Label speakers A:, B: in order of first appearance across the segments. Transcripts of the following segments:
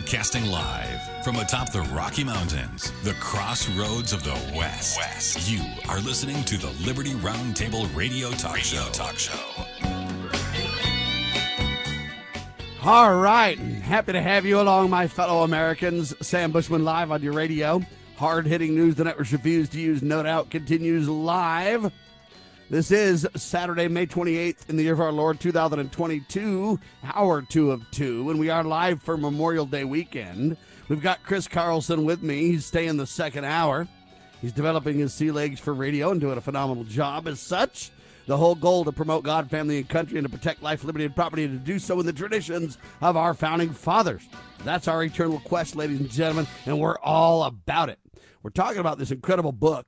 A: Broadcasting live from atop the Rocky Mountains, the crossroads of the West. You are listening to the Liberty Roundtable Radio Talk Show.
B: All right. Happy to have you along, my fellow Americans. Sam Bushman live on your radio. Hard-hitting news the networks refuse to use, no doubt, continues live. This is Saturday, May 28th in the year of our Lord, 2022, hour 2 of 2, and we are live for Memorial Day weekend. We've got Chris Carlson with me. He's staying the second hour. He's developing his sea legs for radio and doing a phenomenal job as such. The whole goal to promote God, family, and country, and to protect life, liberty, and property, and to do so in the traditions of our founding fathers. That's our eternal quest, ladies and gentlemen, and we're all about it. We're talking about this incredible book,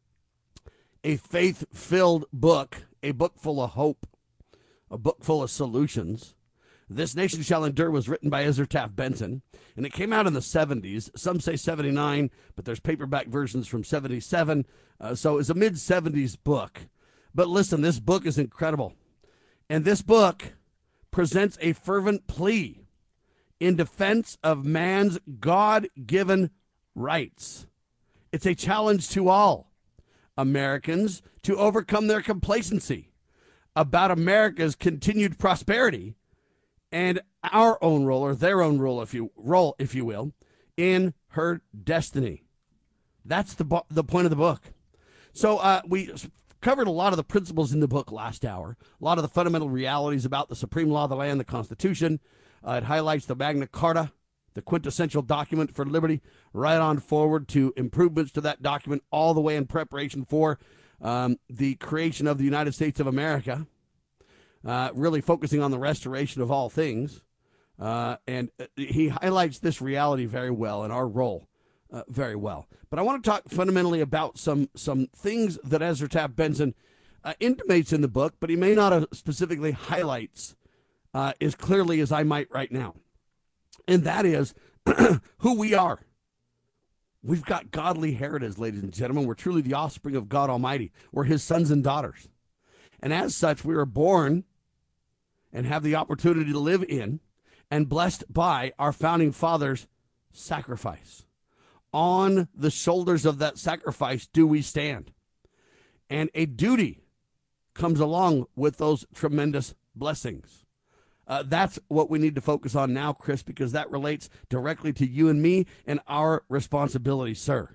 B: a faith-filled book, a book full of hope, a book full of solutions. This Nation Shall Endure was written by Ezra Taft Benson, and it came out in the 70s. Some say 79, but there's paperback versions from 77, so it's a mid-70s book. But listen, this book is incredible, and this book presents a fervent plea in defense of man's God-given rights. It's a challenge to all Americans to overcome their complacency about America's continued prosperity and our own role, or their own role, if you will, in her destiny. That's the point of the book. So we covered a lot of the principles in the book last hour, a lot of the fundamental realities about the supreme law of the land, the Constitution. It highlights the Magna Carta, the quintessential document for liberty, right on forward to improvements to that document, all the way in preparation for the creation of the United States of America, really focusing on the restoration of all things. And he highlights this reality very well and our role very well. But I want to talk fundamentally about some things that Ezra Taft Benson intimates in the book, but he may not have specifically highlights as clearly as I might right now. And that is who we are. We've got godly heritage, ladies and gentlemen. We're truly the offspring of God Almighty. We're his sons and daughters. And as such, we are born and have the opportunity to live in and blessed by our founding fathers' sacrifice. On the shoulders of that sacrifice do we stand. And a duty comes along with those tremendous blessings. That's what we need to focus on now, Chris, because that relates directly to you and me and our responsibility, sir.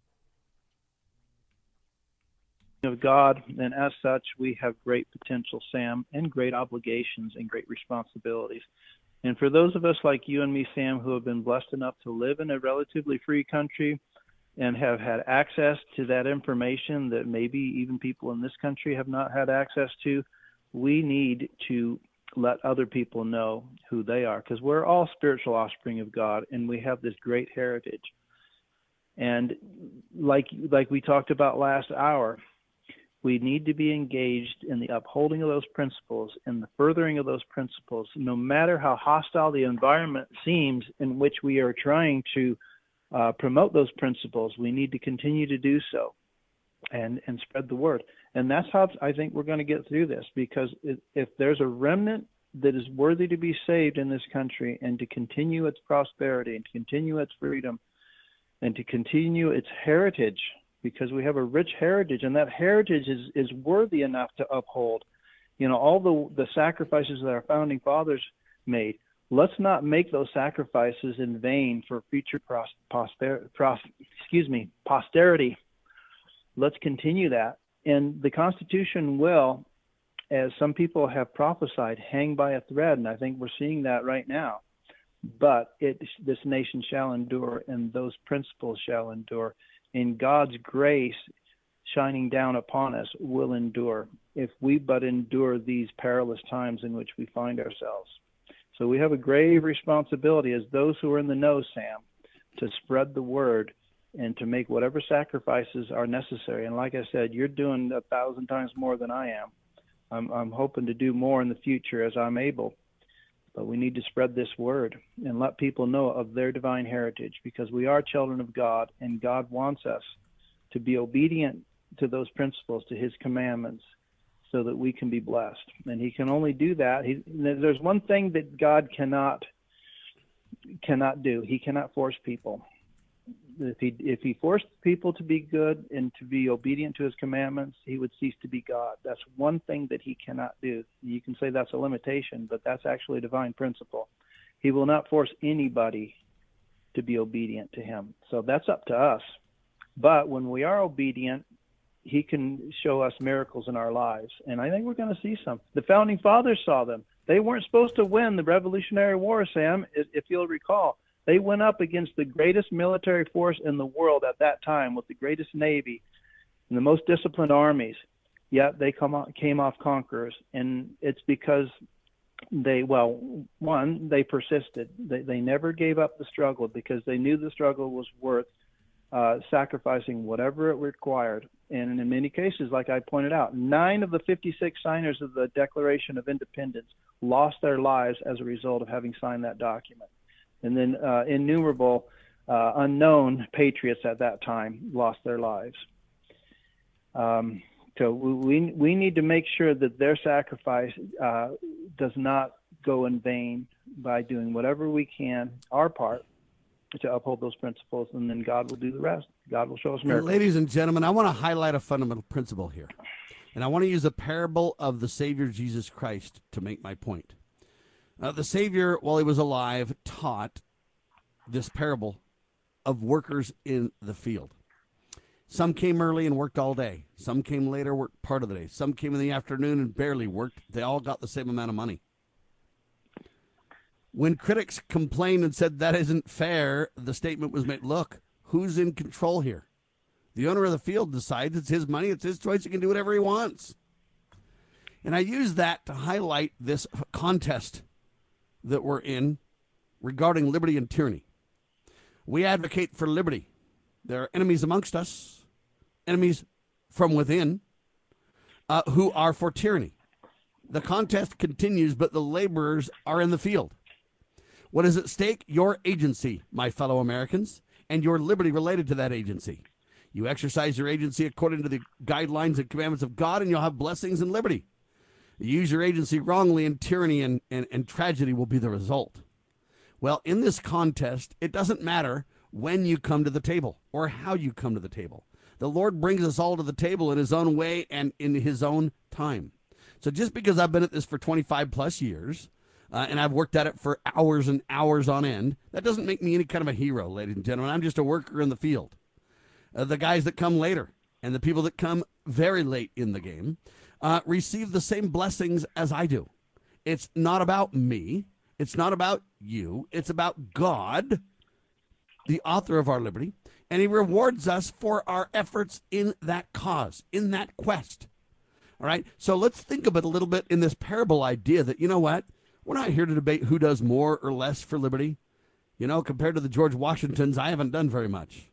C: Of God, and as such, we have great potential, Sam, and great obligations and great responsibilities. And for those of us like you and me, Sam, who have been blessed enough to live in a relatively free country and have had access to that information that maybe even people in this country have not had access to, we need to let other people know who they are, because we're all spiritual offspring of God, and we have this great heritage. And like we talked about last hour, we need to be engaged in the upholding of those principles and the furthering of those principles, no matter how hostile the environment seems in which we are trying to promote those principles. We need to continue to do so and spread the word. And that's how I think we're going to get through this, because if there's a remnant that is worthy to be saved in this country and to continue its prosperity and to continue its freedom and to continue its heritage, because we have a rich heritage, and that heritage is worthy enough to uphold, all the sacrifices that our founding fathers made. Let's not make those sacrifices in vain for future posterity. Let's continue that. And the Constitution will, as some people have prophesied, hang by a thread, and I think we're seeing that right now. But this nation shall endure, and those principles shall endure. And God's grace shining down upon us will endure, if we but endure these perilous times in which we find ourselves. So we have a grave responsibility as those who are in the know, Sam, to spread the word and to make whatever sacrifices are necessary. And like I said, you're doing 1,000 times more than I am. I'm hoping to do more in the future as I'm able. But we need to spread this word and let people know of their divine heritage, because we are children of God, and God wants us to be obedient to those principles, to his commandments, so that we can be blessed. And he can only do that. There's one thing that God cannot cannot do. He cannot force people. If he forced people to be good and to be obedient to his commandments, he would cease to be God. That's one thing that he cannot do. You can say that's a limitation, but that's actually a divine principle. He will not force anybody to be obedient to him. So that's up to us. But when we are obedient, he can show us miracles in our lives. And I think we're going to see some. The founding fathers saw them. They weren't supposed to win the Revolutionary War, Sam, if you'll recall. They went up against the greatest military force in the world at that time, with the greatest navy and the most disciplined armies. Yet they came off conquerors, and it's because they persisted. They never gave up the struggle because they knew the struggle was worth sacrificing whatever it required. And in many cases, like I pointed out, 9 of the 56 signers of the Declaration of Independence lost their lives as a result of having signed that document. And then innumerable unknown patriots at that time lost their lives. So we need to make sure that their sacrifice does not go in vain by doing whatever we can, our part, to uphold those principles, and then God will do the rest. God will show us miracles.
B: Ladies and gentlemen, I want to highlight a fundamental principle here. And I want to use a parable of the Savior Jesus Christ to make my point. The Savior, while he was alive, taught this parable of workers in the field. Some came early and worked all day. Some came later, worked part of the day. Some came in the afternoon and barely worked. They all got the same amount of money. When critics complained and said that isn't fair, the statement was made, look, who's in control here? The owner of the field decides. It's his money. It's his choice. He can do whatever he wants. And I use that to highlight this contest that we're in regarding liberty and tyranny. We advocate for liberty. There are enemies amongst us, enemies from within, who are for tyranny. The contest continues, but the laborers are in the field. What is at stake? Your agency, my fellow Americans, and your liberty related to that agency. You exercise your agency according to the guidelines and commandments of God, and you'll have blessings and liberty. You use your agency wrongly, and tyranny and tragedy will be the result. Well, in this contest, it doesn't matter when you come to the table or how you come to the table. The Lord brings us all to the table in his own way and in his own time. So just because I've been at this for 25 plus years, and I've worked at it for hours and hours on end, that doesn't make me any kind of a hero, ladies and gentlemen. I'm just a worker in the field. The guys that come later and the people that come very late in the game receive the same blessings as I do. It's not about me. It's not about you. It's about God, the author of our liberty, and he rewards us for our efforts in that cause, in that quest. All right? So let's think of it a little bit in this parable idea that, you know what? We're not here to debate who does more or less for liberty. You know, compared to the George Washingtons, I haven't done very much.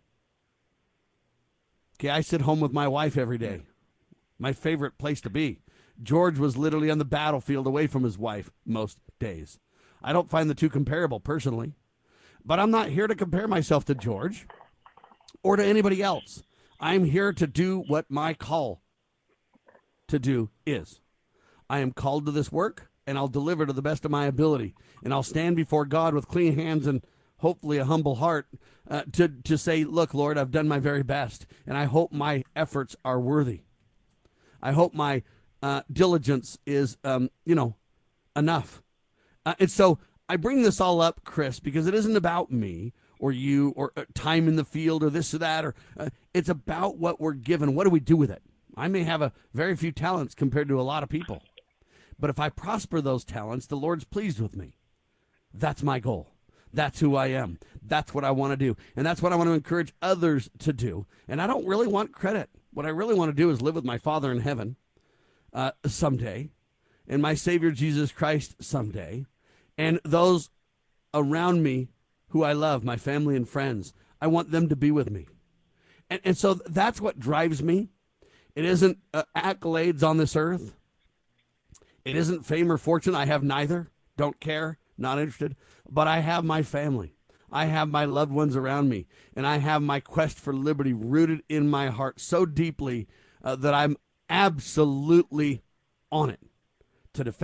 B: Okay, I sit home with my wife every day. My favorite place to be. George was literally on the battlefield away from his wife most days. I don't find the two comparable personally. But I'm not here to compare myself to George or to anybody else. I'm here to do what my call to do is. I am called to this work, and I'll deliver to the best of my ability. And I'll stand before God with clean hands and hopefully a humble heart to say, look, Lord, I've done my very best, and I hope my efforts are worthy. I hope my diligence is, enough. And so I bring this all up, Chris, because it isn't about me or you or time in the field or this or that. Or it's about what we're given. What do we do with it? I may have a very few talents compared to a lot of people. But if I prosper those talents, the Lord's pleased with me. That's my goal. That's who I am. That's what I want to do. And that's what I want to encourage others to do. And I don't really want credit. What I really want to do is live with my Father in heaven someday, and my Savior Jesus Christ someday, and those around me who I love, my family and friends. I want them to be with me. And so that's what drives me. It isn't accolades on this earth. It isn't fame or fortune. I have neither. Don't care. Not interested. But I have my family. I have my loved ones around me. And I have my quest for liberty rooted in my heart so deeply that I'm absolutely on it to defend it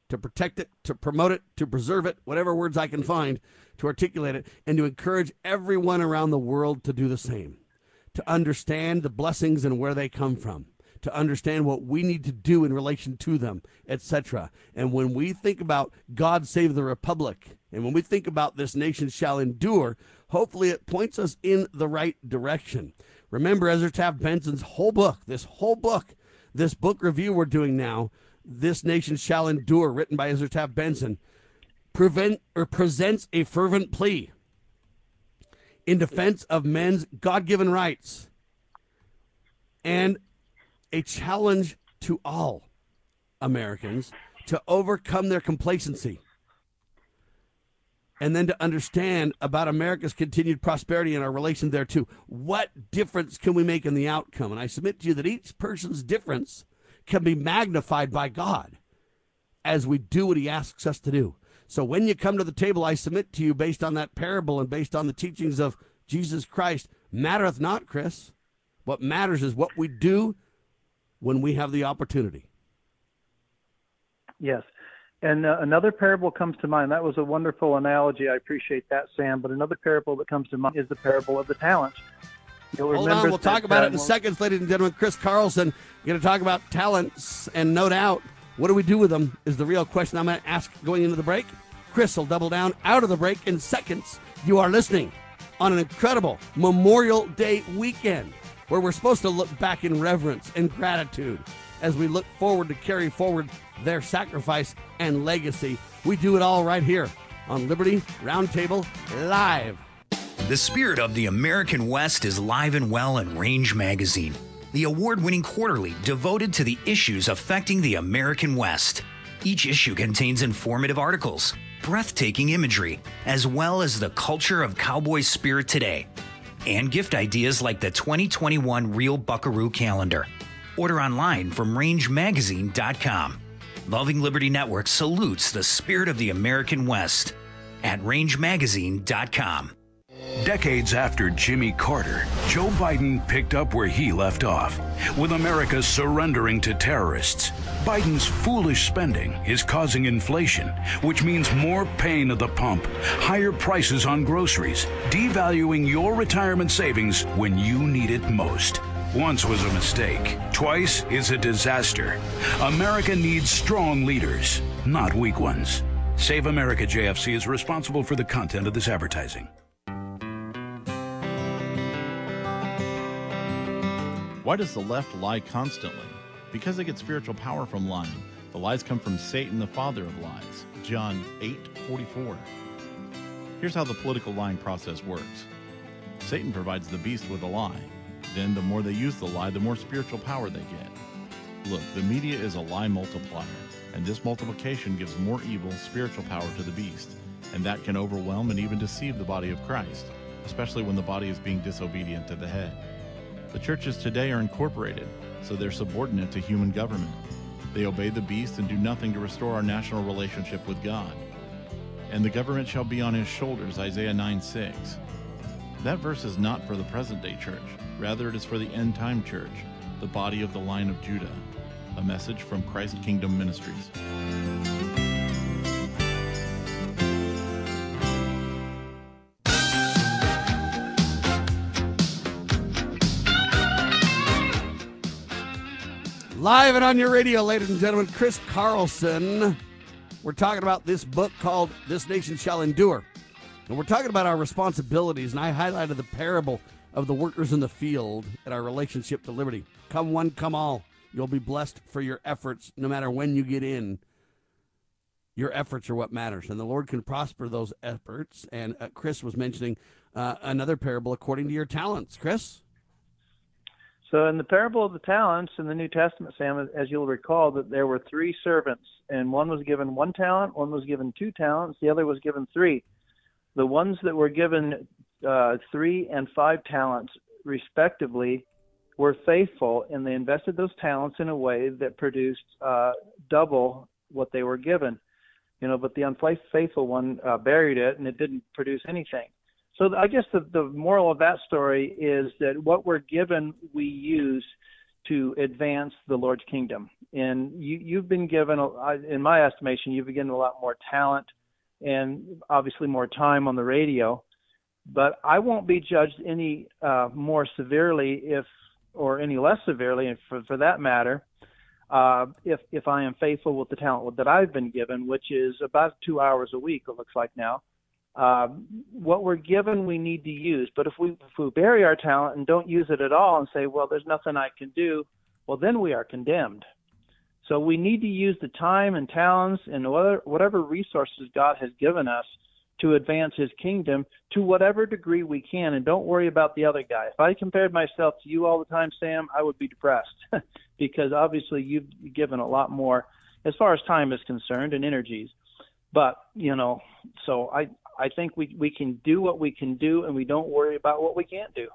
B: to protect it, to promote it, to preserve it, whatever words I can find to articulate it, and to encourage everyone around the world to do the same, to understand the blessings and where they come from, to understand what we need to do in relation to them, etc. And when we think about God save the republic, and when we think about this nation shall endure, hopefully it points us in the right direction. Remember Ezra Taft Benson's whole book, this book review we're doing now, This Nation Shall Endure, written by Ezra Taft Benson, presents a fervent plea in defense of men's God-given rights and a challenge to all Americans to overcome their complacency and then to understand about America's continued prosperity and our relation thereto. What difference can we make in the outcome? And I submit to you that each person's difference can be magnified by God as we do what he asks us to do. So when you come to the table, I submit to you, based on that parable and based on the teachings of Jesus Christ, mattereth not, Chris. What matters is what we do when we have the opportunity.
C: Yes. And another parable comes to mind. That was a wonderful analogy. I appreciate that, Sam. But another parable that comes to mind is the parable of the talents.
B: Hold on, we'll talk about it in seconds, ladies and gentlemen. Chris Carlson, going to talk about talents, and no doubt, what do we do with them is the real question I'm going to ask going into the break. Chris will double down out of the break in seconds. You are listening on an incredible Memorial Day weekend where we're supposed to look back in reverence and gratitude as we look forward to carry forward their sacrifice and legacy. We do it all right here on Liberty Roundtable Live.
D: The spirit of the American West is live and well in Range Magazine, the award-winning quarterly devoted to the issues affecting the American West. Each issue contains informative articles, breathtaking imagery, as well as the culture of cowboy spirit today, and gift ideas like the 2021 Real Buckaroo calendar. Order online from rangemagazine.com. Loving Liberty Network salutes the spirit of the American West at rangemagazine.com.
E: Decades after Jimmy Carter, Joe Biden picked up where he left off, with America surrendering to terrorists. Biden's foolish spending is causing inflation, which means more pain at the pump, higher prices on groceries, devaluing your retirement savings when you need it most. Once was a mistake. Twice is a disaster. America needs strong leaders, not weak ones. Save America JFC is responsible for the content of this advertising.
F: Why does the left lie constantly? Because they get spiritual power from lying. The lies come from Satan, the father of lies. John 8:44. Here's how the political lying process works. Satan provides the beast with a lie. Then the more they use the lie, the more spiritual power they get. Look, the media is a lie multiplier, and this multiplication gives more evil spiritual power to the beast, and that can overwhelm and even deceive the body of Christ, especially when the body is being disobedient to the head. The churches today are incorporated, so they're subordinate to human government. They obey the beast and do nothing to restore our national relationship with God. And the government shall be on his shoulders, Isaiah 9:6. That verse is not for the present-day church. Rather, it is for the end-time church, the body of the line of Judah. A message from Christ Kingdom Ministries.
B: Live and on your radio, ladies and gentlemen, Chris Carlson. We're talking about this book called This Nation Shall Endure. And we're talking about our responsibilities, and I highlighted the parable of the workers in the field and our relationship to liberty. Come one, come all. You'll be blessed for your efforts no matter when you get in. Your efforts are what matters, and the Lord can prosper those efforts. And Chris was mentioning another parable according to your talents. Chris?
C: So in the parable of the talents in the New Testament, Sam, as you'll recall, that there were three servants, and one was given 1 talent, one was given 2 talents, the other was given 3. The ones that were given 3 and 5 talents, respectively, were faithful, and they invested those talents in a way that produced double what they were given. But the unfaithful one buried it, and it didn't produce anything. So I guess the moral of that story is that what we're given, we use to advance the Lord's kingdom. And you've been given, in my estimation, you've been given a lot more talent and obviously more time on the radio. But I won't be judged any more severely or any less severely, for that matter, if I am faithful with the talent that I've been given, which is about 2 hours a week, it looks like now. What we're given, we need to use. But if we bury our talent and don't use it at all and say, well, there's nothing I can do, well, then we are condemned. So we need to use the time and talents and whatever resources God has given us to advance his kingdom to whatever degree we can, and don't worry about the other guy. If I compared myself to you all the time, Sam, I would be depressed because obviously you've given a lot more as far as time is concerned and energies. But, so I think we can do what we can do, and we don't worry about what we can't do.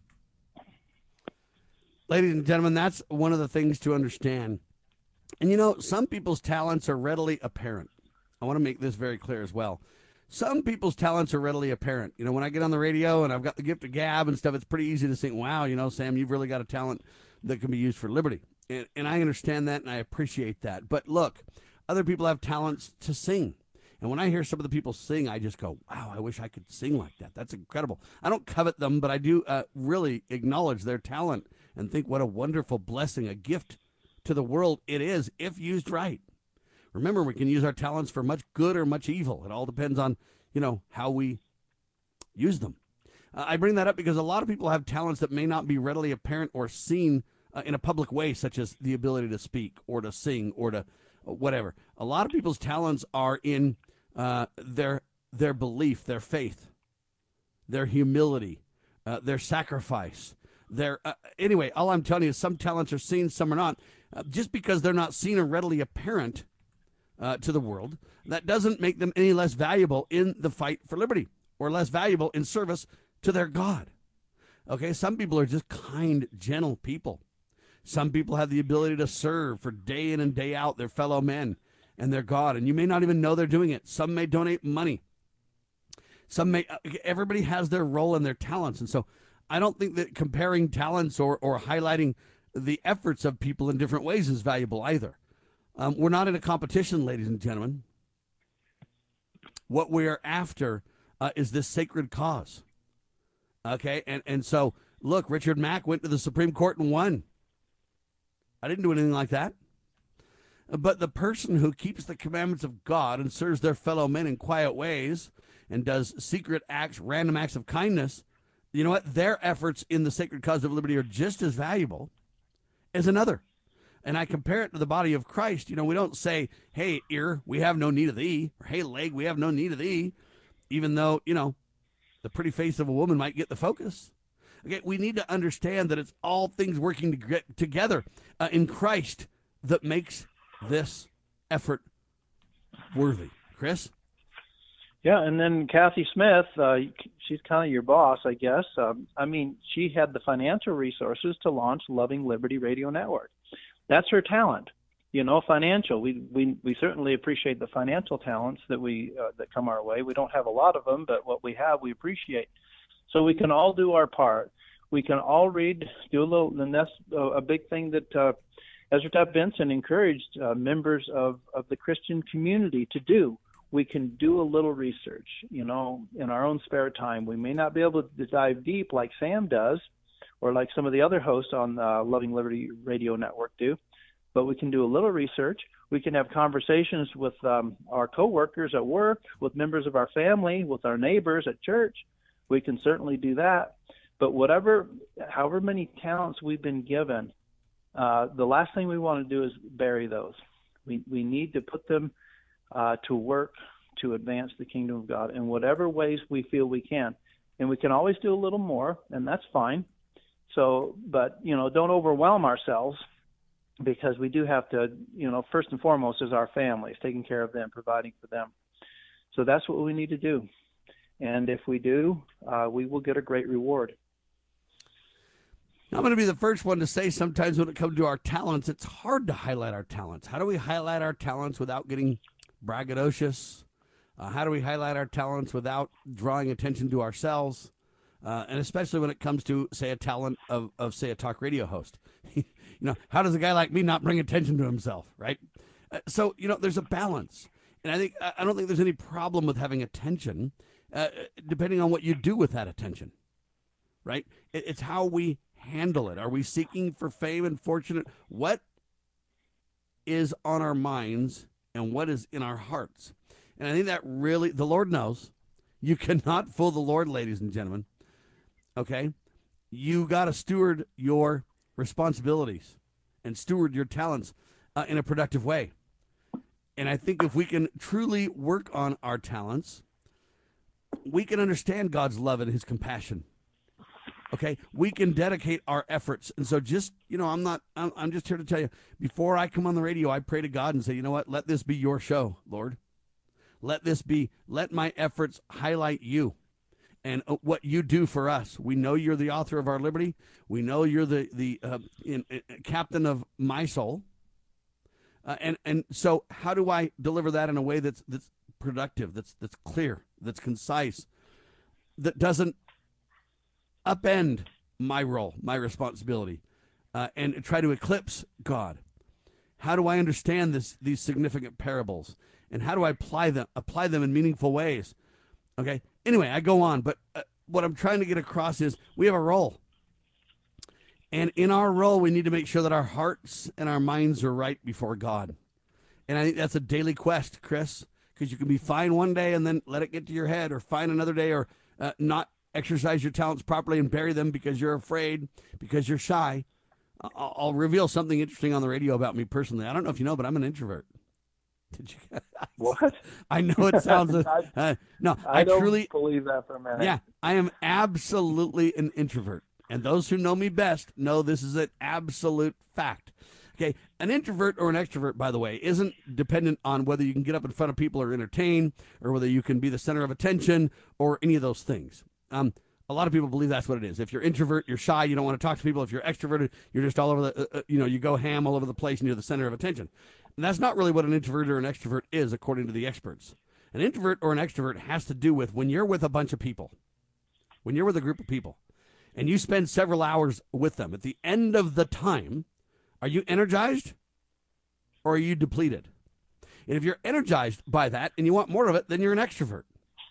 B: Ladies and gentlemen, that's one of the things to understand. And, some people's talents are readily apparent. I want to make this very clear as well. Some people's talents are readily apparent. When I get on the radio and I've got the gift of gab and stuff, it's pretty easy to think, wow, Sam, you've really got a talent that can be used for liberty. And I understand that, and I appreciate that. But look, other people have talents to sing. And when I hear some of the people sing, I just go, wow, I wish I could sing like that. That's incredible. I don't covet them, but I do really acknowledge their talent and think what a wonderful blessing, a gift to the world it is if used right. Remember, we can use our talents for much good or much evil. It all depends on, how we use them. I bring that up because a lot of people have talents that may not be readily apparent or seen in a public way, such as the ability to speak or to sing or to whatever. A lot of people's talents are in their belief, their faith, their humility, their sacrifice. Anyway, all I'm telling you is some talents are seen, some are not. Just because they're not seen or readily apparent to the world, that doesn't make them any less valuable in the fight for liberty or less valuable in service to their God. Okay, some people are just kind, gentle people. Some people have the ability to serve for day in and day out their fellow men and their God, and you may not even know they're doing it. Some may donate money. Everybody has their role and their talents, and so I don't think that comparing talents or highlighting the efforts of people in different ways is valuable either. We're not in a competition, ladies and gentlemen. What we're after is this sacred cause. Okay, and so, look, Richard Mack went to the Supreme Court and won. I didn't do anything like that. But the person who keeps the commandments of God and serves their fellow men in quiet ways and does secret acts, random acts of kindness, you know what? Their efforts in the sacred cause of liberty are just as valuable as another. And I compare it to the body of Christ. We don't say, hey, ear, we have no need of thee, or hey, leg, we have no need of thee, even though, the pretty face of a woman might get the focus. Okay, we need to understand that it's all things working together in Christ that makes this effort worthy. Chris?
C: Yeah, and then Kathy Smith, she's kind of your boss, I guess. She had the financial resources to launch Loving Liberty Radio Network. That's her talent, financial. We certainly appreciate the financial talents that that come our way. We don't have a lot of them, but what we have, we appreciate. So we can all do our part. We can all read, do a little, and that's a big thing that Ezra Taft Benson encouraged members of the Christian community to do. We can do a little research, in our own spare time. We may not be able to dive deep like Sam does, or like some of the other hosts on Loving Liberty Radio Network do, but we can do a little research. We can have conversations with our coworkers at work, with members of our family, with our neighbors at church. We can certainly do that. But however many talents we've been given, the last thing we want to do is bury those. We need to put them to work to advance the kingdom of God in whatever ways we feel we can. And we can always do a little more, and that's fine. So, but, don't overwhelm ourselves, because we do have to, first and foremost is our families, taking care of them, providing for them. So that's what we need to do. And if we do, we will get a great reward.
B: I'm going to be the first one to say sometimes when it comes to our talents, it's hard to highlight our talents. How do we highlight our talents without getting braggadocious? How do we highlight our talents without drawing attention to ourselves? And especially when it comes to, say, a talent of say, a talk radio host. How does a guy like me not bring attention to himself, right? So, there's a balance. And I don't think there's any problem with having attention, depending on what you do with that attention, right? It's how we handle it. Are we seeking for fame and fortune? What is on our minds and what is in our hearts? And I think that really, the Lord knows. You cannot fool the Lord, ladies and gentlemen. Okay? You got to steward your responsibilities and steward your talents in a productive way. And I think if we can truly work on our talents, we can understand God's love and his compassion. Okay? We can dedicate our efforts. And so just, I'm just here to tell you, before I come on the radio, I pray to God and say, you know what? Let this be your show, Lord. Let my efforts highlight you and what you do for us. We know you're the author of our liberty. We know you're the captain of my soul. And so how do I deliver that in a way that's productive, that's clear, that's concise, that doesn't upend my role, my responsibility, and try to eclipse God? How do I understand these significant parables? And how do I apply them in meaningful ways? Okay. Anyway, I go on, but what I'm trying to get across is we have a role. And in our role, we need to make sure that our hearts and our minds are right before God. And I think that's a daily quest, Chris, because you can be fine one day and then let it get to your head, or fine another day, or not exercise your talents properly and bury them because you're afraid, because you're shy. I'll reveal something interesting on the radio about me personally. I don't know if you know, but I'm an introvert. Did you?
C: What?
B: I know it sounds. No, I
C: don't
B: truly
C: believe that for a minute.
B: Yeah, I am absolutely an introvert, and those who know me best know this is an absolute fact. Okay, an introvert or an extrovert, by the way, isn't dependent on whether you can get up in front of people or entertain, or whether you can be the center of attention, or any of those things. A lot of people believe that's what it is. If you're introvert, you're shy, you don't want to talk to people. If you're extroverted, you're just all over the, you go ham all over the place and you're the center of attention. And that's not really what an introvert or an extrovert is, according to the experts. An introvert or an extrovert has to do with when you're with a bunch of people, when you're with a group of people, and you spend several hours with them. At the end of the time, are you energized or are you depleted? And if you're energized by that and you want more of it, then you're an extrovert.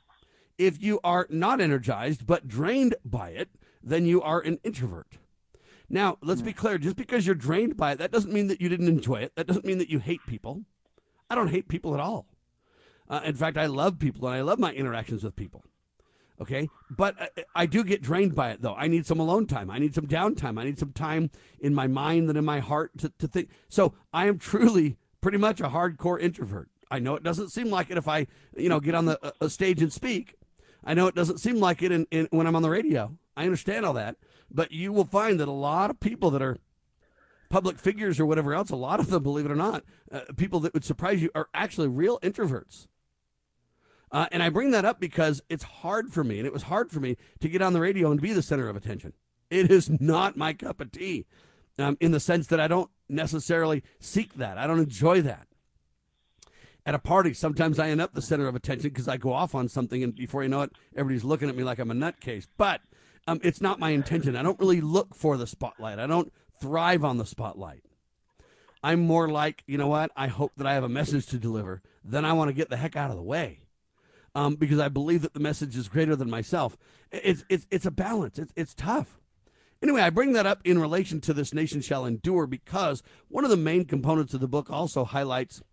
B: If you are not energized but drained by it, then you are an introvert. Now, let's be clear. Just because you're drained by it, that doesn't mean that you didn't enjoy it. That doesn't mean that you hate people. I don't hate people at all. In fact, I love people, and I love my interactions with people. Okay? But I do get drained by it, though. I need some alone time. I need some downtime. I need some time in my mind and in my heart to think. So I am truly pretty much a hardcore introvert. I know it doesn't seem like it if I, get on the stage and speak. I know it doesn't seem like it when I'm on the radio. I understand all that. But you will find that a lot of people that are public figures or whatever else, a lot of them, believe it or not, people that would surprise you are actually real introverts. And I bring that up because it's hard for me, and it was hard for me to get on the radio and be the center of attention. It is not my cup of tea, in the sense that I don't necessarily seek that. I don't enjoy that. At a party, sometimes I end up the center of attention because I go off on something, and before you know it, everybody's looking at me like I'm a nutcase. But it's not my intention. I don't really look for the spotlight. I don't thrive on the spotlight. I'm more like, you know what? I hope that I have a message to deliver. Then I want to get the heck out of the way, because I believe that the message is greater than myself. It's a balance. It's tough. Anyway, I bring that up in relation to This Nation Shall Endure, because one of the main components of the book also highlights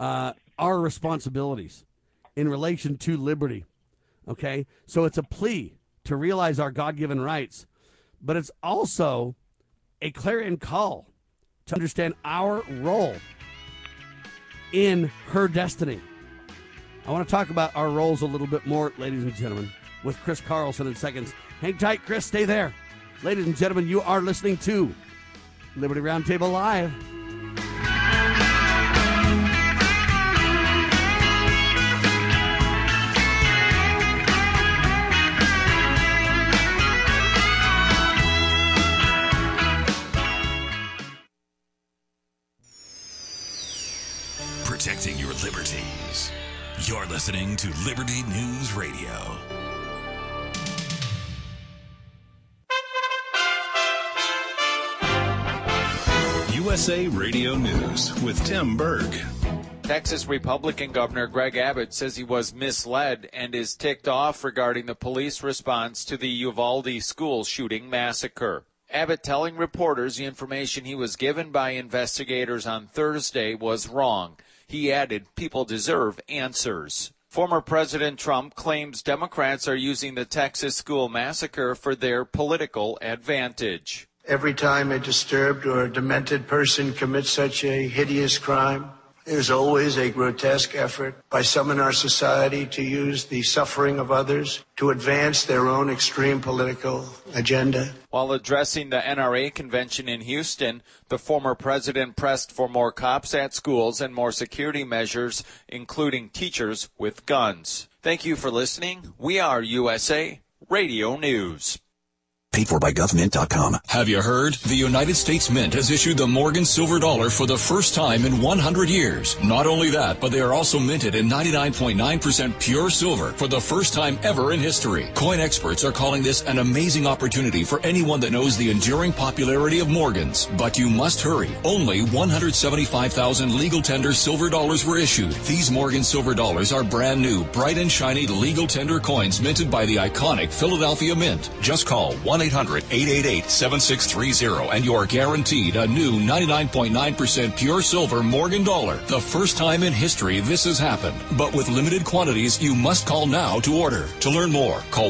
B: our responsibilities in relation to liberty. Okay? So it's a plea to realize our God-given rights, but it's also a clarion call to understand our role in her destiny. I want to talk about our roles a little bit more, ladies and gentlemen, with Chris Carlson in seconds. Hang tight, Chris. Stay there. Ladies and gentlemen, you are listening to Liberty Roundtable Live.
A: Protecting your liberties. You're listening to Liberty News Radio. USA Radio News with Tim Berg.
G: Texas Republican Governor Greg Abbott says he was misled and is ticked off regarding the police response to the Uvalde school shooting massacre. Abbott telling reporters the information he was given by investigators on Thursday was wrong. He added, people deserve answers. Former President Trump claims Democrats are using the Texas school massacre for their political advantage.
H: Every time a disturbed or demented person commits such a hideous crime, there's always a grotesque effort by some in our society to use the suffering of others to advance their own extreme political agenda.
G: While addressing the NRA convention in Houston, the former president pressed for more cops at schools and more security measures, including teachers with guns. Thank you for listening. We are USA Radio News.
A: Paid for by GovMint.com. Have you heard? The United States Mint has issued the Morgan Silver Dollar for the first time in 100 years. Not only that, but they are also minted in 99.9% pure silver for the first time ever in history. Coin experts are calling this an amazing opportunity for anyone that knows the enduring popularity of Morgans. But you must hurry. Only 175,000 legal tender silver dollars were issued. These Morgan Silver Dollars are brand new, bright and shiny legal tender coins minted by the iconic Philadelphia Mint. Just call 1-800-888-7630 and you're guaranteed a new 99.9% pure silver Morgan dollar. The first time in history this has happened. But with limited quantities, you must call now to order. To learn more, call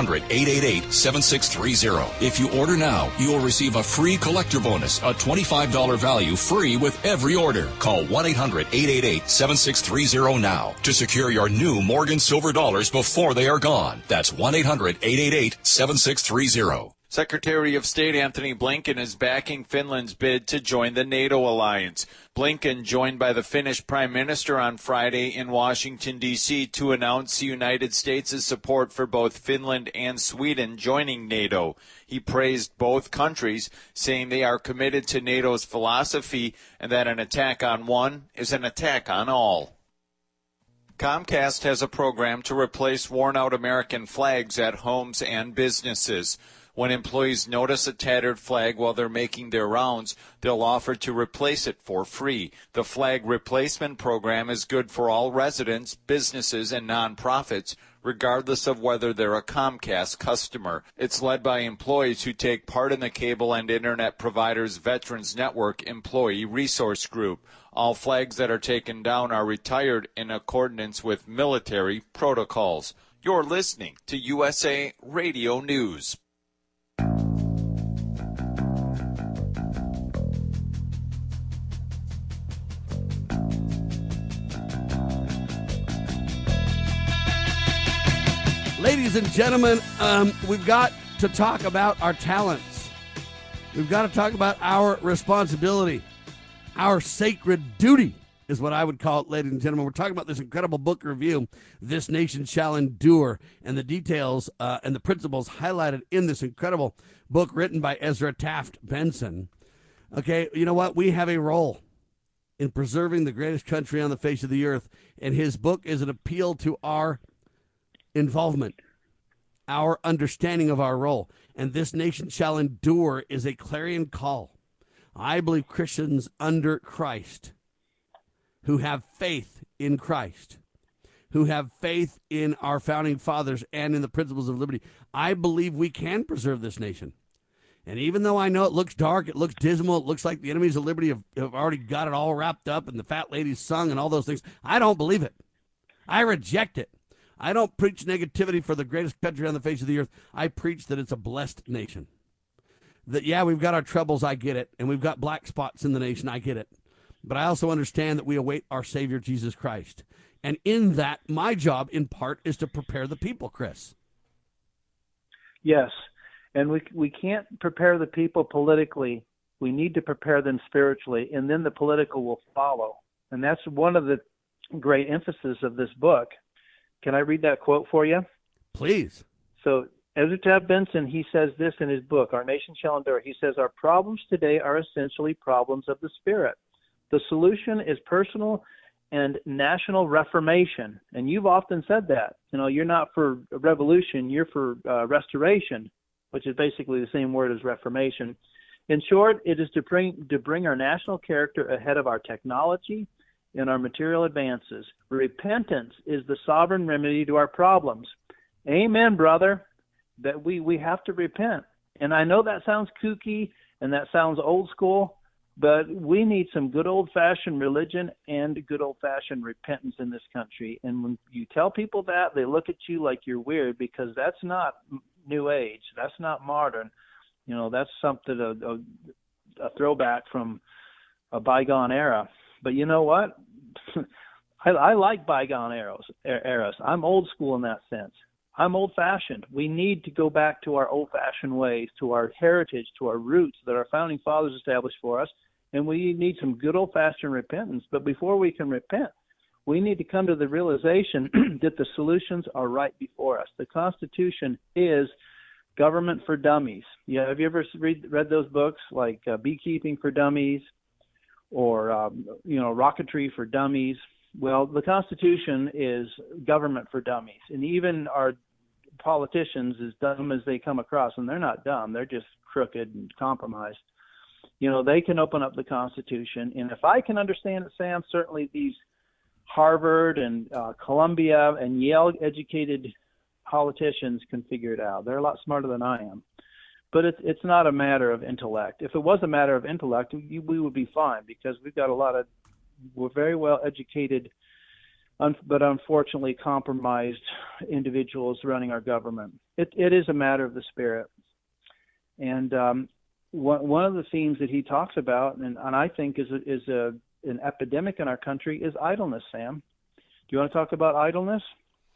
A: 1-800-888-7630. If you order now, you will receive a free collector bonus, a $25 value free with every order. Call 1-800-888-7630 now to secure your new Morgan Silver Dollars before they are gone. That's 1-800-888-7630.
G: Secretary of State Antony Blinken is backing Finland's bid to join the NATO alliance. Blinken joined by the Finnish Prime Minister on Friday in Washington, D.C. to announce the United States' support for both Finland and Sweden joining NATO. He praised both countries, saying they are committed to NATO's philosophy and that an attack on one is an attack on all. Comcast has a program to replace worn-out American flags at homes and businesses. When employees notice a tattered flag while they're making their rounds, they'll offer to replace it for free. The flag replacement program is good for all residents, businesses, and nonprofits, regardless of whether they're a Comcast customer. It's led by employees who take part in the cable and internet providers Veterans Network Employee Resource Group. All flags that are taken down are retired in accordance with military protocols. You're listening to USA Radio News.
B: Ladies and gentlemen, we've got to talk about our talents. We've got to talk about our responsibility. Our sacred duty is what I would call it, ladies and gentlemen. We're talking about this incredible book review, This Nation Shall Endure, and the details and the principles highlighted in this incredible book written by Ezra Taft Benson. Okay, you know what? We have a role in preserving the greatest country on the face of the earth, and his book is an appeal to our involvement, our understanding of our role. And This Nation Shall Endure is a clarion call. I believe Christians under Christ who have faith in Christ, who have faith in our founding fathers and in the principles of liberty, I believe we can preserve this nation. And even though I know it looks dark, it looks dismal, it looks like the enemies of liberty have already got it all wrapped up and the fat ladies sung and all those things, I don't believe it. I reject it. I don't preach negativity for the greatest country on the face of the earth. I preach that it's a blessed nation. That, yeah, we've got our troubles, I get it, and we've got black spots in the nation, I get it. But I also understand that we await our Savior, Jesus Christ. And in that, my job, in part, is to prepare the people, Chris.
C: Yes, and we can't prepare the people politically. We need to prepare them spiritually, and then the political will follow. And that's one of the great emphasis of this book. Can I read that quote for you?
B: Please.
C: So Ezra Taft Benson, he says this in his book, Our Nation Shall Endure. He says, our problems today are essentially problems of the spirit. The solution is personal and national reformation. And you've often said that. You know, you're not for revolution, you're for restoration, which is basically the same word as reformation. In short, it is to bring our national character ahead of our technology and our material advances. Repentance is the sovereign remedy to our problems. Amen, brother, that we have to repent. And I know that sounds kooky and that sounds old school, but we need some good old-fashioned religion and good old-fashioned repentance in this country. And when you tell people that, they look at you like you're weird, because that's not New Age. That's not modern. You know, that's something, a throwback from a bygone era. But you know what? I like bygone eras. I'm old school in that sense. I'm old-fashioned. We need to go back to our old-fashioned ways, to our heritage, to our roots that our founding fathers established for us, and we need some good old-fashioned repentance. But before we can repent, we need to come to the realization that the solutions are right before us. The Constitution is government for dummies. Yeah, have you ever read those books like Beekeeping for Dummies or Rocketry for Dummies? Well, the Constitution is government for dummies, and even our politicians, as dumb as they come across, and they're not dumb, they're just crooked and compromised. You know, they can open up the Constitution, and if I can understand it, Sam, certainly these Harvard and Columbia and Yale-educated politicians can figure it out. They're a lot smarter than I am. But it's not a matter of intellect. If it was a matter of intellect, we would be fine, because we've got we're very well educated, but unfortunately compromised individuals running our government. It is a matter of the spirit. And one of the themes that he talks about, and I think is an epidemic in our country, is idleness, Sam. Do you want to talk about idleness?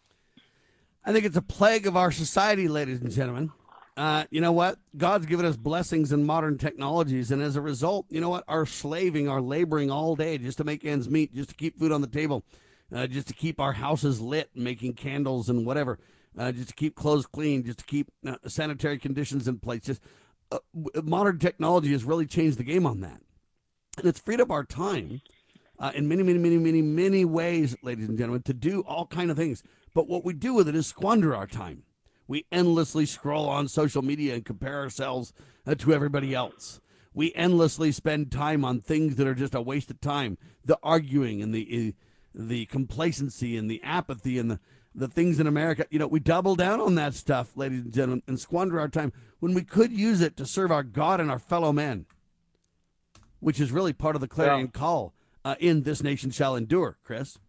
B: I think it's a plague of our society, ladies and gentlemen. You know what? God's given us blessings in modern technologies, and as a result, you know what? Our laboring all day just to make ends meet, just to keep food on the table, just to keep our houses lit, making candles and whatever, just to keep clothes clean, just to keep sanitary conditions in place. Just modern technology has really changed the game on that, and it's freed up our time in many ways, ladies and gentlemen, to do all kind of things. But what we do with it is squander our time. We endlessly scroll on social media and compare ourselves to everybody else. We endlessly spend time on things that are just a waste of time. The arguing and the complacency and the apathy and the things in America. You know, we double down on that stuff, ladies and gentlemen, and squander our time when we could use it to serve our God and our fellow men, which is really part of the clarion call in This Nation Shall Endure, Chris.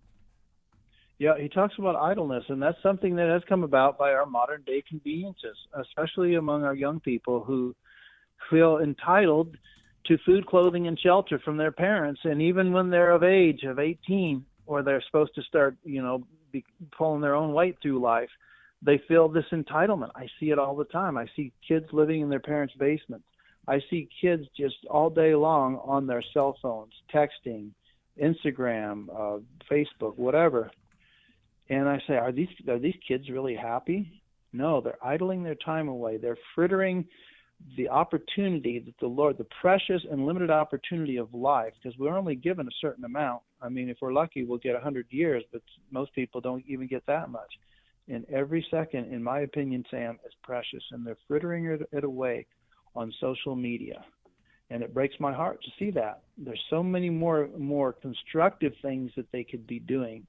C: Yeah, he talks about idleness, and that's something that has come about by our modern-day conveniences, especially among our young people who feel entitled to food, clothing, and shelter from their parents. And even when they're of age, of 18, or they're supposed to start, be pulling their own weight through life, they feel this entitlement. I see it all the time. I see kids living in their parents' basements. I see kids just all day long on their cell phones, texting, Instagram, Facebook, whatever. And I say, are these kids really happy? No, they're idling their time away. They're frittering the opportunity that the Lord, the precious and limited opportunity of life, because we're only given a certain amount. I mean, if we're lucky, we'll get 100 years, but most people don't even get that much. And every second, in my opinion, Sam, is precious, and they're frittering it away on social media. And it breaks my heart to see that. There's so many more constructive things that they could be doing.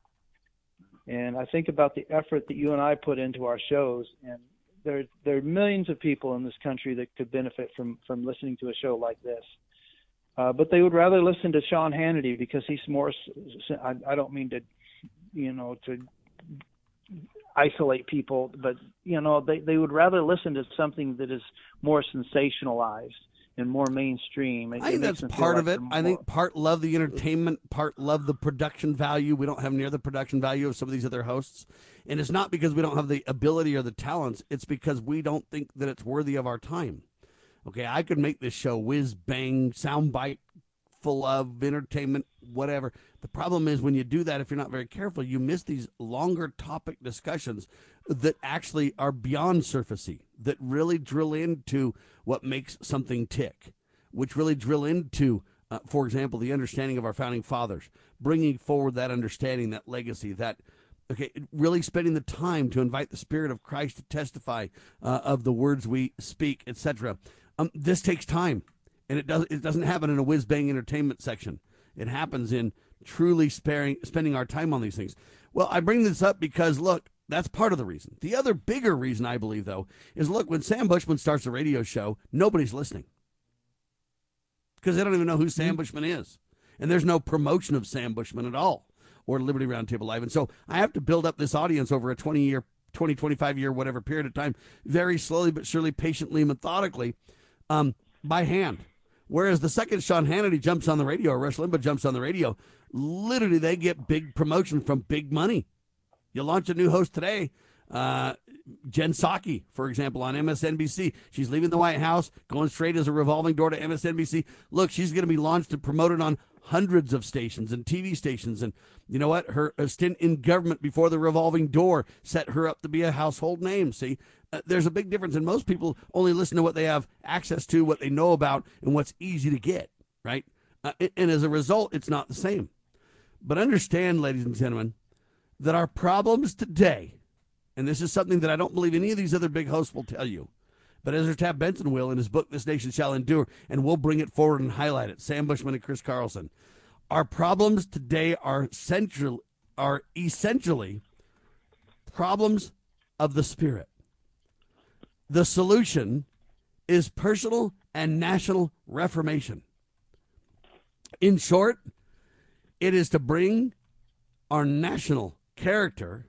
C: And I think about the effort that you and I put into our shows, and there are millions of people in this country that could benefit from listening to a show like this. But they would rather listen to Sean Hannity because he's more, I don't mean to, to isolate people, but, they would rather listen to something that is more sensationalized and more mainstream.
B: I think that's part of it. I think part love the entertainment, part love the production value. We don't have near the production value of some of these other hosts. And it's not because we don't have the ability or the talents. It's because we don't think that it's worthy of our time. Okay, I could make this show whiz bang, soundbite, full of entertainment, whatever. The problem is when you do that, if you're not very careful, you miss these longer topic discussions that actually are beyond surfacey, that really drill into what makes something tick, which really drill into, for example, the understanding of our founding fathers, bringing forward that understanding, that legacy, really spending the time to invite the Spirit of Christ to testify of the words we speak, etc. This takes time. And it doesn't happen in a whiz-bang entertainment section. It happens in truly spending our time on these things. Well, I bring this up because, look, that's part of the reason. The other bigger reason, I believe, though, is, look, when Sam Bushman starts a radio show, nobody's listening. Because they don't even know who Sam Bushman is. And there's no promotion of Sam Bushman at all, or Liberty Roundtable Live. And so I have to build up this audience over a 20, 25-year, whatever period of time, very slowly but surely, patiently, methodically, by hand. Whereas the second Sean Hannity jumps on the radio or Rush Limbaugh jumps on the radio, literally they get big promotion from big money. You launch a new host today, Jen Psaki, for example, on MSNBC. She's leaving the White House, going straight as a revolving door to MSNBC. Look, she's going to be launched and promoted on hundreds of stations and TV stations. And you know what? Her stint in government before the revolving door set her up to be a household name. See, there's a big difference. And most people only listen to what they have access to, what they know about, and what's easy to get, right? And as a result, it's not the same. But understand, ladies and gentlemen, that our problems today, and this is something that I don't believe any of these other big hosts will tell you, but Ezra Taft Benson will in his book, This Nation Shall Endure, and we'll bring it forward and highlight it, Sam Bushman and Chris Carlson. Our problems today are essentially problems of the spirit. The solution is personal and national reformation. In short, it is to bring our national character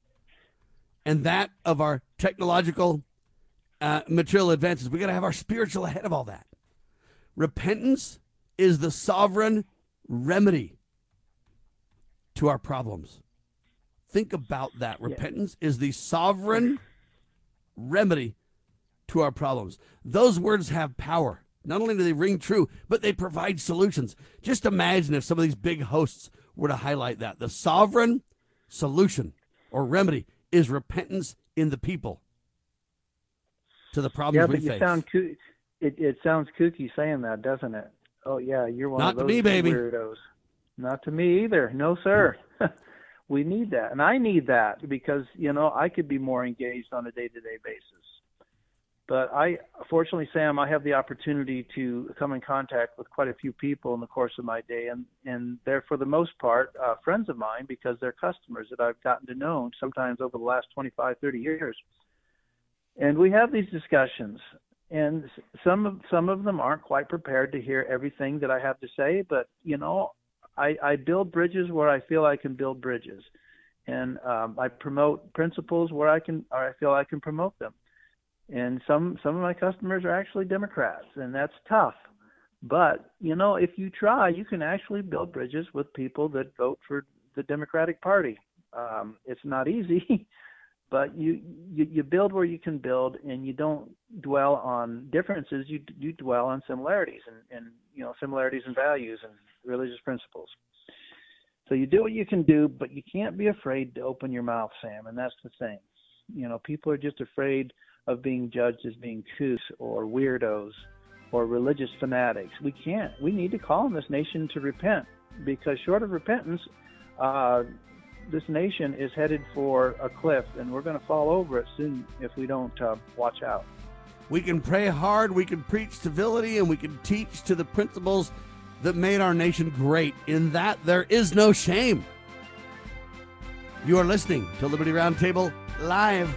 B: and that of our technological material advances. We got to have our spiritual ahead of all that. Repentance is the sovereign remedy to our problems. Think about that. Repentance is the sovereign remedy to our problems. Those words have power. Not only do they ring true, but they provide solutions. Just imagine if some of these big hosts were to highlight that. The sovereign solution or remedy is repentance in the people to the problems we face.
C: It sounds kooky saying that, doesn't it? Oh, yeah, you're one of those weirdos. Not to me either. No, sir. We need that. And I need that because, I could be more engaged on a day-to-day basis. But fortunately, Sam, I have the opportunity to come in contact with quite a few people in the course of my day, and they're, for the most part, friends of mine because they're customers that I've gotten to know sometimes over the last 25, 30 years. And we have these discussions, and some of them aren't quite prepared to hear everything that I have to say, but, I build bridges where I feel I can build bridges, and I promote principles where I feel I can promote them. And some of my customers are actually Democrats, and that's tough. But, if you try, you can actually build bridges with people that vote for the Democratic Party. It's not easy, but you build where you can build, and you don't dwell on differences. You dwell on similarities and similarities in values and religious principles. So you do what you can do, but you can't be afraid to open your mouth, Sam, and that's the thing. People are just afraid of being judged as being kooks or weirdos or religious fanatics. We need to call on this nation to repent, because short of repentance, this nation is headed for a cliff, and we're going to fall over it soon if we don't watch out.
B: We can pray hard, we can preach civility, and we can teach to the principles that made our nation great. In that, there is no shame. You are listening to Liberty Roundtable Live.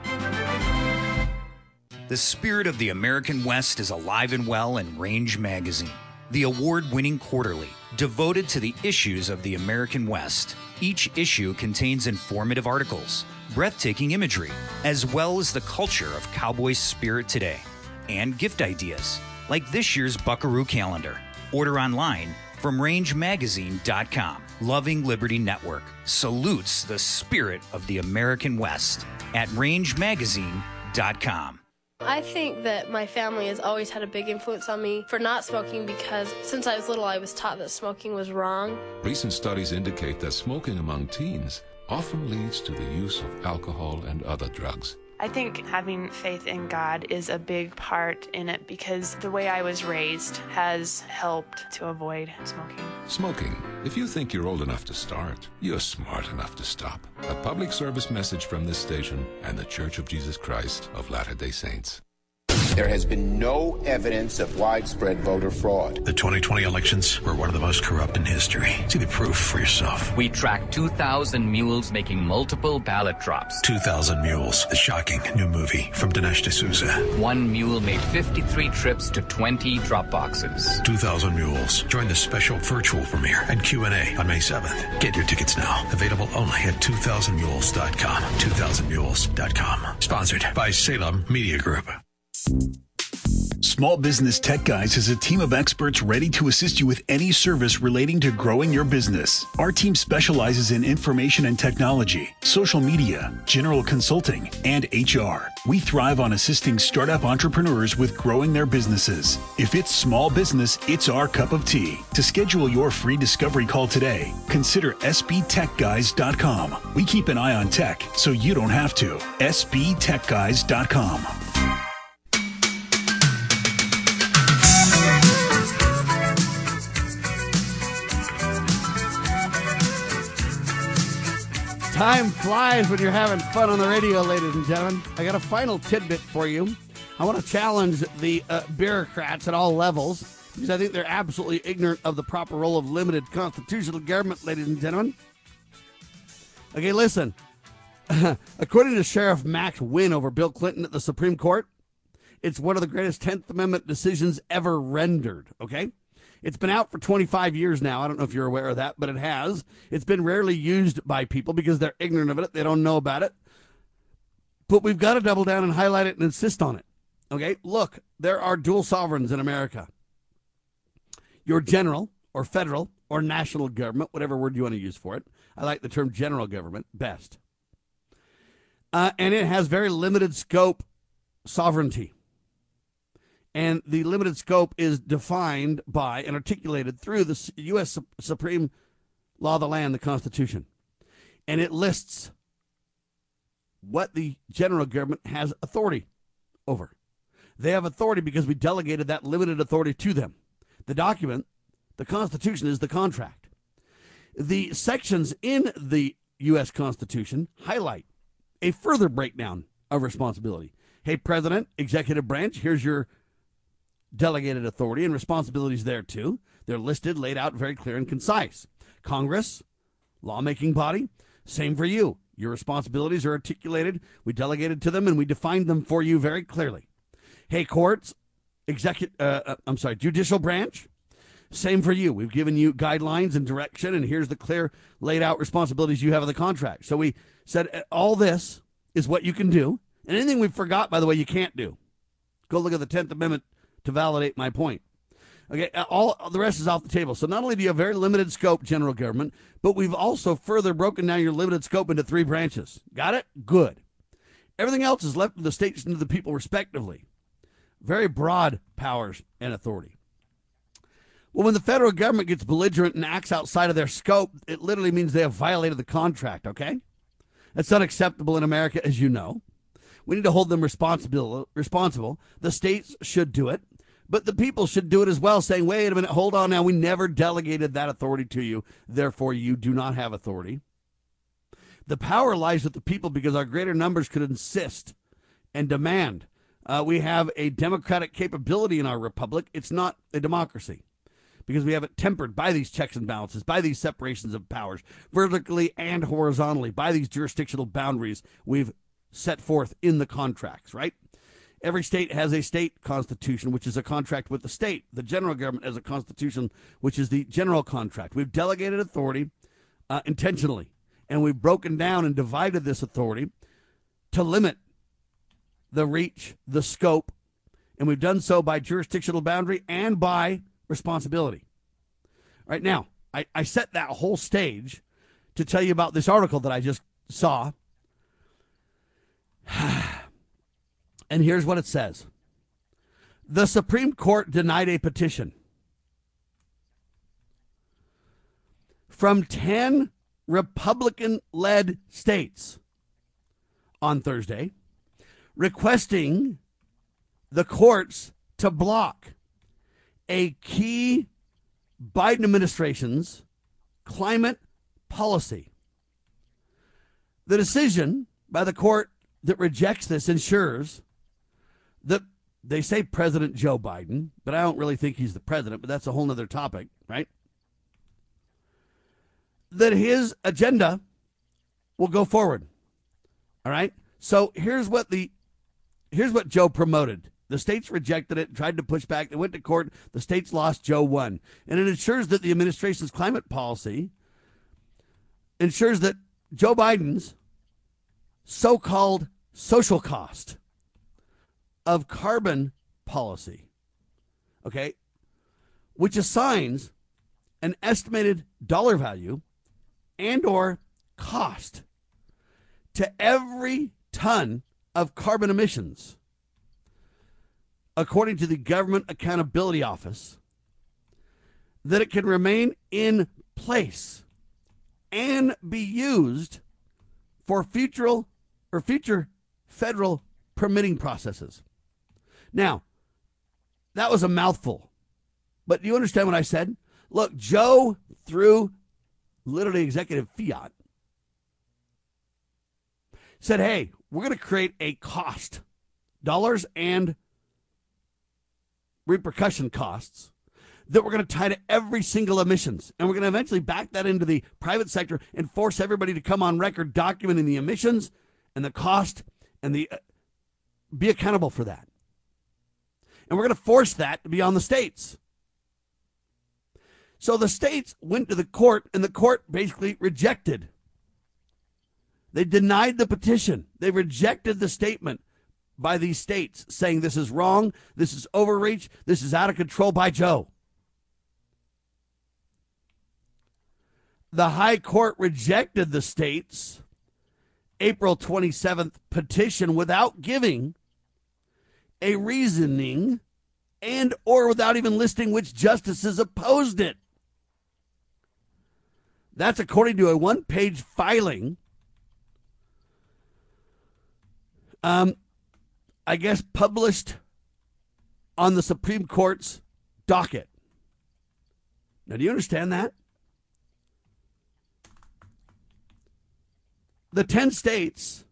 D: The spirit of the American West is alive and well in Range Magazine, the award-winning quarterly devoted to the issues of the American West. Each issue contains informative articles, breathtaking imagery, as well as the culture of cowboy spirit today, and gift ideas, like this year's Buckaroo calendar. Order online from rangemagazine.com. Loving Liberty Network salutes the spirit of the American West at rangemagazine.com.
I: I think that my family has always had a big influence on me for not smoking because since I was little, I was taught that smoking was wrong.
J: Recent studies indicate that smoking among teens often leads to the use of alcohol and other drugs.
K: I think having faith in God is a big part in it because the way I was raised has helped to avoid smoking.
J: Smoking. If you think you're old enough to start, you're smart enough to stop. A public service message from this station and the Church of Jesus Christ of Latter-day Saints.
L: There has been no evidence of widespread voter fraud.
M: The 2020 elections were one of the most corrupt in history. See the proof for yourself.
N: We tracked 2,000 mules making multiple ballot drops.
M: 2,000 Mules, the shocking new movie from Dinesh D'Souza.
N: One mule made 53 trips to 20 drop boxes.
M: 2,000 Mules. Join the special virtual premiere and Q&A on May 7th. Get your tickets now. Available only at 2000mules.com. 2000mules.com. Sponsored by Salem Media Group.
O: Small Business Tech Guys is a team of experts ready to assist you with any service relating to growing your business. Our team specializes in information and technology, social media, general consulting, and HR. We thrive on assisting startup entrepreneurs with growing their businesses. If it's small business, it's our cup of tea. To schedule your free discovery call today, consider sbtechguys.com. We keep an eye on tech so you don't have to. sbtechguys.com.
B: Time flies when you're having fun on the radio, ladies and gentlemen. I got a final tidbit for you. I want to challenge the bureaucrats at all levels because I think they're absolutely ignorant of the proper role of limited constitutional government, ladies and gentlemen. Okay, listen. According to Sheriff Max Wynn over Bill Clinton at the Supreme Court, it's one of the greatest 10th Amendment decisions ever rendered, okay? It's been out for 25 years now. I don't know if you're aware of that, but it has. It's been rarely used by people because they're ignorant of it. They don't know about it. But we've got to double down and highlight it and insist on it. Okay, look, there are dual sovereigns in America. Your general or federal or national government, whatever word you want to use for it. I like the term general government best. And it has very limited scope sovereignty. And the limited scope is defined by and articulated through the U.S. Supreme Law of the Land, the Constitution. And it lists what the general government has authority over. They have authority because we delegated that limited authority to them. The document, the Constitution, is the contract. The sections in the U.S. Constitution highlight a further breakdown of responsibility. Hey, President, executive branch, here's your delegated authority and responsibilities there too. They're listed, laid out, very clear and concise. Congress, lawmaking body, same for you. Your responsibilities are articulated. We delegated to them and we defined them for you very clearly. Hey, courts, judicial branch, same for you. We've given you guidelines and direction, and here's the clear laid out responsibilities you have in the contract. So we said all this is what you can do, and anything we forgot, by the way, you can't do. Go look at the 10th Amendment to validate my point. Okay, all the rest is off the table. So not only do you have very limited scope, general government, but we've also further broken down your limited scope into 3 branches. Got it? Good. Everything else is left to the states and to the people respectively. Very broad powers and authority. Well, when the federal government gets belligerent and acts outside of their scope, it literally means they have violated the contract, okay? That's unacceptable in America, as you know. We need to hold them responsible. The states should do it, but the people should do it as well, saying, wait a minute, hold on now, we never delegated that authority to you, therefore you do not have authority. The power lies with the people because our greater numbers could insist and demand. We have a democratic capability in our republic. It's not a democracy because we have it tempered by these checks and balances, by these separations of powers, vertically and horizontally, by these jurisdictional boundaries we've set forth in the contracts, right? Every state has a state constitution, which is a contract with the state. The general government has a constitution, which is the general contract. We've delegated authority intentionally, and we've broken down and divided this authority to limit the reach, the scope, and we've done so by jurisdictional boundary and by responsibility. Right now, I set that whole stage to tell you about this article that I just saw. And here's what it says. The Supreme Court denied a petition from 10 Republican-led states on Thursday, requesting the courts to block a key Biden administration's climate policy. The decision by the court that rejects this ensures that They say President Joe Biden, but I don't really think he's the president, but that's a whole nother topic, right? That his agenda will go forward. All right? So here's what Joe promoted. The states rejected it, tried to push back. They went to court. The states lost. Joe won. And it ensures that the administration's climate policy ensures that Joe Biden's so-called social cost of carbon policy, okay, which assigns an estimated dollar value and or cost to every ton of carbon emissions, according to the Government Accountability Office, that it can remain in place and be used for future federal permitting processes. Now, that was a mouthful, but do you understand what I said? Look, Joe, through literally executive fiat, said, hey, we're going to create a cost, dollars and repercussion costs, that we're going to tie to every single emissions. And we're going to eventually back that into the private sector and force everybody to come on record documenting the emissions and the cost and be accountable for that. And we're going to force that to be on the states. So the states went to the court, and the court basically rejected. They denied the petition. They rejected the statement by these states saying this is wrong, this is overreach, this is out of control by Joe. The High Court rejected the states' April 27th petition without giving a reasoning and or without even listing which justices opposed it. That's according to a one-page filing, I guess published on the Supreme Court's docket. Now, do you understand that? The 10 states,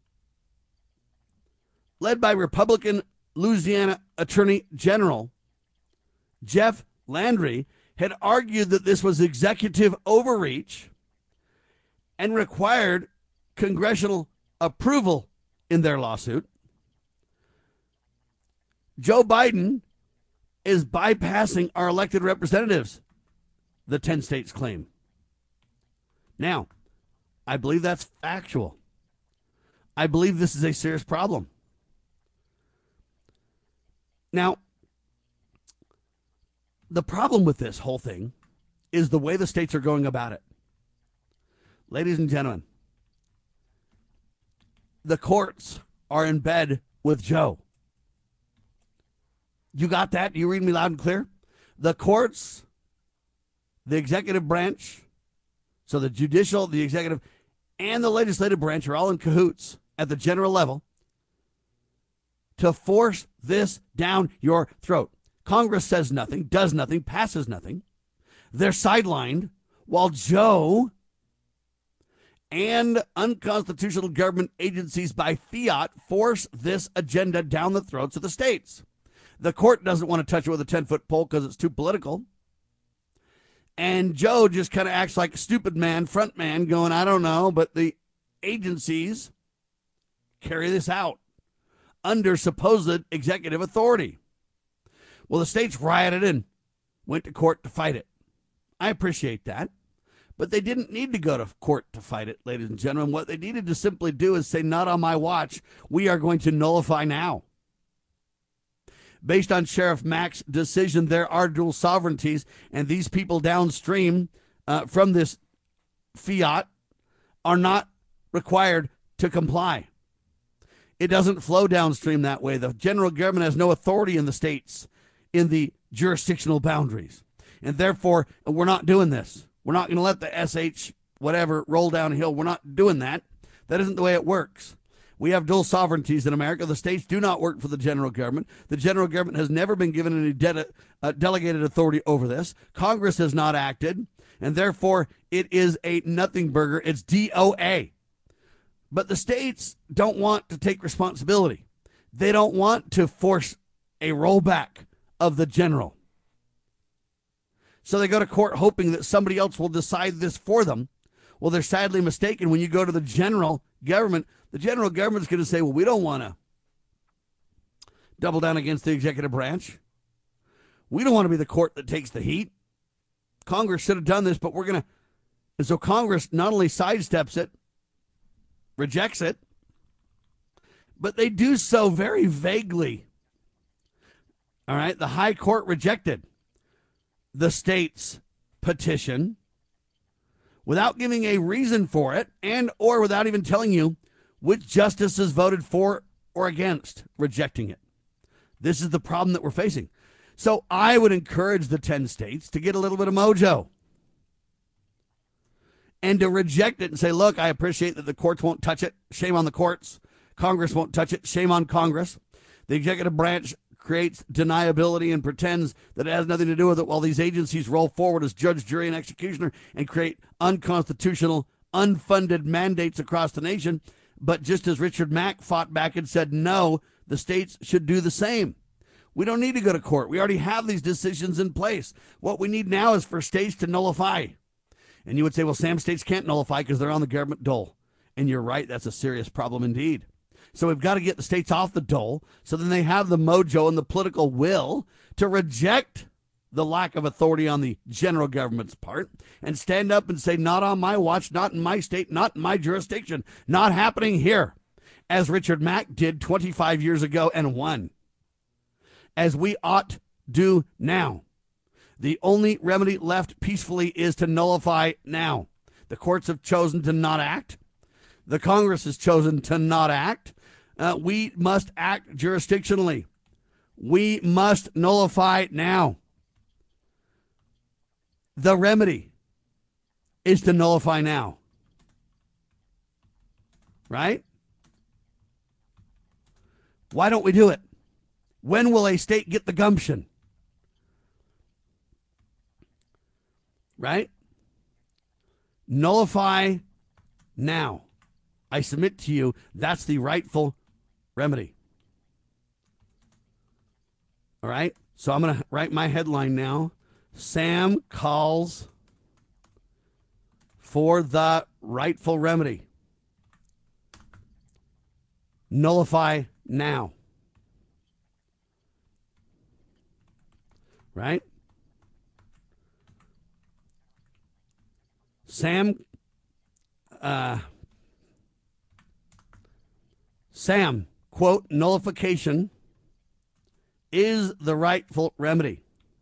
B: led by Republican Louisiana Attorney General Jeff Landry, had argued that this was executive overreach and required congressional approval in their lawsuit. Joe Biden is bypassing our elected representatives, the 10 states claim. Now, I believe that's factual. I believe this is a serious problem. Now, the problem with this whole thing is the way the states are going about it. Ladies and gentlemen, the courts are in bed with Joe. You got that? Do you read me loud and clear? The courts, the executive branch, so the judicial, the executive, and the legislative branch are all in cahoots at the general level to force this down your throat. Congress says nothing, does nothing, passes nothing. They're sidelined while Joe and unconstitutional government agencies by fiat force this agenda down the throats of the states. The court doesn't want to touch it with a 10-foot pole because it's too political. And Joe just kind of acts like a stupid man, front man, going, I don't know, but the agencies carry this out under supposed executive authority. Well, the states rioted and went to court to fight it. I appreciate that. But they didn't need to go to court to fight it, ladies and gentlemen. What they needed to simply do is say, not on my watch. We are going to nullify now. Based on Sheriff Mack's decision, there are dual sovereignties, and these people downstream from this fiat are not required to comply. It doesn't flow downstream that way. The general government has no authority in the states in the jurisdictional boundaries, and therefore we're not doing this. We're not going to let the SH whatever roll downhill. We're not doing that. That isn't the way it works. We have dual sovereignties in America. The states do not work for the general government. The general government has never been given any delegated authority over this. Congress has not acted, and therefore it is a nothing burger. It's DOA. But the states don't want to take responsibility. They don't want to force a rollback of the general. So they go to court hoping that somebody else will decide this for them. Well, they're sadly mistaken. When you go to the general government is going to say, well, we don't want to double down against the executive branch. We don't want to be the court that takes the heat. Congress should have done this, but we're going to. And so Congress not only sidesteps it, rejects it, but they do so very vaguely. All right, the high court rejected the state's petition without giving a reason for it and or without even telling you which justices voted for or against rejecting it. This is the problem that we're facing. So I would encourage the 10 states to get a little bit of mojo and to reject it and say, look, I appreciate that the courts won't touch it. Shame on the courts. Congress won't touch it. Shame on Congress. The executive branch creates deniability and pretends that it has nothing to do with it while these agencies roll forward as judge, jury, and executioner and create unconstitutional, unfunded mandates across the nation. But just as Richard Mack fought back and said, no, the states should do the same. We don't need to go to court. We already have these decisions in place. What we need now is for states to nullify. And you would say, well, Sam, states can't nullify because they're on the government dole. And you're right. That's a serious problem indeed. So we've got to get the states off the dole so then they have the mojo and the political will to reject the lack of authority on the general government's part and stand up and say, not on my watch, not in my state, not in my jurisdiction, not happening here, as Richard Mack did 25 years ago and won, as we ought do now. The only remedy left peacefully is to nullify now. The courts have chosen to not act. The Congress has chosen to not act. We must act jurisdictionally. We must nullify now. The remedy is to nullify now. Right? Why don't we do it? When will a state get the gumption? Right? Nullify now. I submit to you, that's the rightful remedy. All right? So I'm going to write my headline now. Sam calls for the rightful remedy. Nullify now. Right? Sam, quote, nullification is the rightful remedy.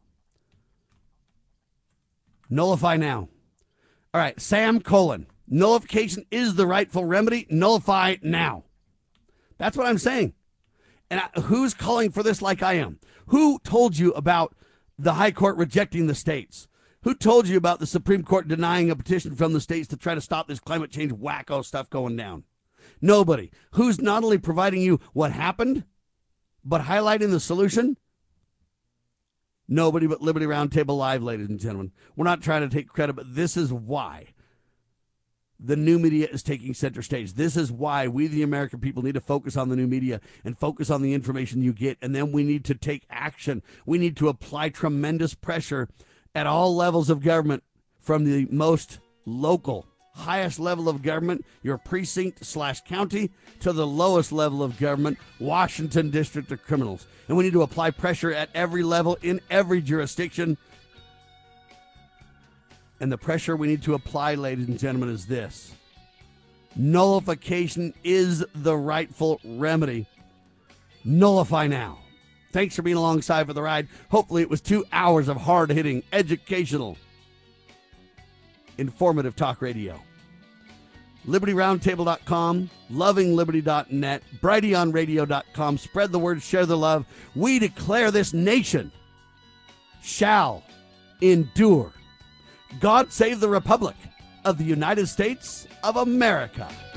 B: Nullify now. All right, Sam, nullification is the rightful remedy. Nullify now. That's what I'm saying. And who's calling for this like I am? Who told you about the high court rejecting the states? Who told you about the Supreme Court denying a petition from the states to try to stop this climate change wacko stuff going down? Nobody. Who's not only providing you what happened, but highlighting the solution? Nobody but Liberty Roundtable Live, ladies and gentlemen. We're not trying to take credit, but this is why the new media is taking center stage. This is why we, the American people, need to focus on the new media and focus on the information you get. And then we need to take action. We need to apply tremendous pressure at all levels of government, from the most local, highest level of government, your precinct/county, to the lowest level of government, Washington District of Criminals. And we need to apply pressure at every level in every jurisdiction. And the pressure we need to apply, ladies and gentlemen, is this. Nullification is the rightful remedy. Nullify now. Thanks for being alongside for the ride. Hopefully it was 2 hours of hard-hitting, educational, informative talk radio. LibertyRoundtable.com, LovingLiberty.net, BrighteonRadio.com. Spread the word, share the love. We declare this nation shall endure. God save the Republic of the United States of America.